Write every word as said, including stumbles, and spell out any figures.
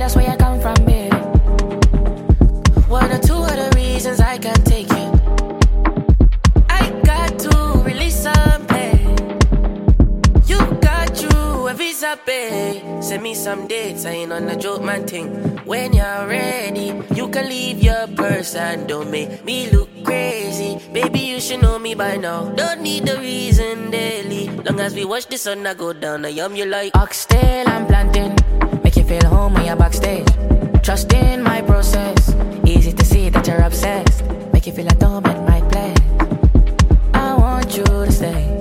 that's where you come from, baby. One or two of the reasons I can't take it. I got to release some pain. You got you a visa pay. Send me some dates, I ain't on the joke man thing. When you're ready, you can leave your purse and don't make me look crazy. Baby, you should know me by now. Don't need the reason daily. Long as we watch the sun I go down, I am you like oxtail and plantain. Make you feel home when you're backstage. Trust in my process. Easy to see that you're obsessed. Make you feel at home at my place. I want you to stay.